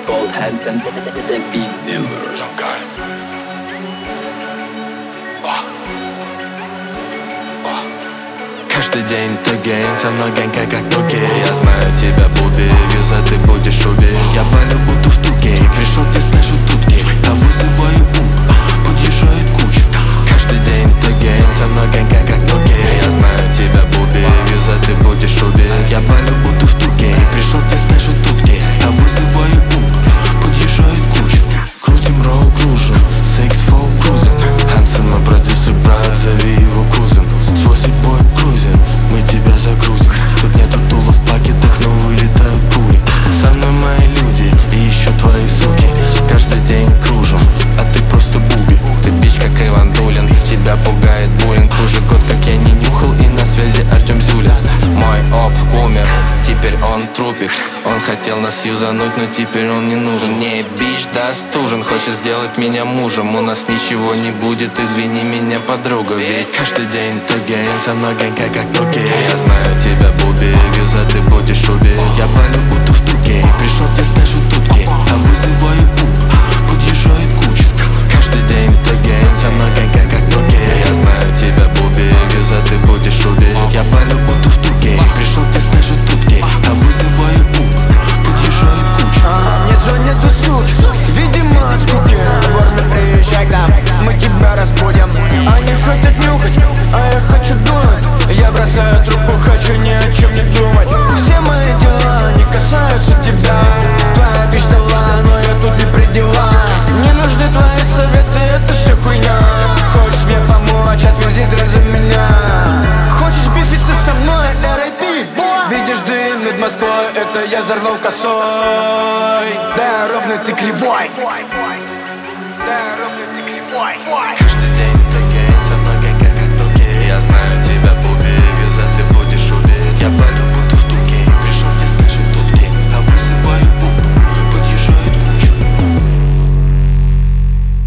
both hands and the beat dealer. Каждый день то гейн, со мной гэнька как токи. Я знаю тебя, Буби, вьюза ты будешь убить. Я палю буду в туке, пришел тебе скажу тутки. А вызываю бум, подъезжает куча. Каждый день то гейн, со мной гэнька как токи. Я знаю тебя, Буби, вьюза ты будешь убить. Я палю буду в туке, пришел тебе скажу тутки. А вызываю бум, подъезжает куча. Крутим роу, кружим, 6-4 крузим. Хансен, мой продюсер, брат, зови его кузен. Свой бой крузим, мы тебя загрузим. Тут нету тула в пакетах, но вылетают пули. Со мной мои люди и еще твои суки. Каждый день кружим, а ты просто буби. Ты бич как Иван Дулин, тебя пугает буллинг. Уже год как я не нюхал, и на связи Артем Зюля. Мой оп умер, теперь он трупик. Он хотел нас юзануть, но теперь он не нужен. Мне бич достужен, хочет сделать меня мужем. У нас ничего не будет, извини меня, подруга. Ведь каждый день то гейн, со мной гэнька как токи. Я знаю тебя, Буби, вьюза ты будешь убить. Я палю буду в туке, пришел тебе скажу тутки. А вызываю бум, подъезжает куча. Каждый день то гейн, со мной гэнька как токи. Я знаю тебя, Буби, вьюза ты будешь убить. Я палю буду в туке, пришел тебе скажу тутки. А вызываю бум, подъезжает куча. Мне звонят и суки, видимо от скуки. Ворны, приезжай к нам, мы тебя разбудим. Они хотят нюхать, а я хочу думать. Я бросаю трубку, хочу ни о чем не думать. Все мои дела не касаются тебя. Твоя бич дала, но я тут не при делах. Не нужны твои советы, это все хуйня. Хочешь мне помочь, отвези дресс за меня. Хочешь бифиться со мной, R.I.P. Видишь дым над Москвой, это я взорвал косой. Да, ровно ты кривой. Да, ровно ты кривой.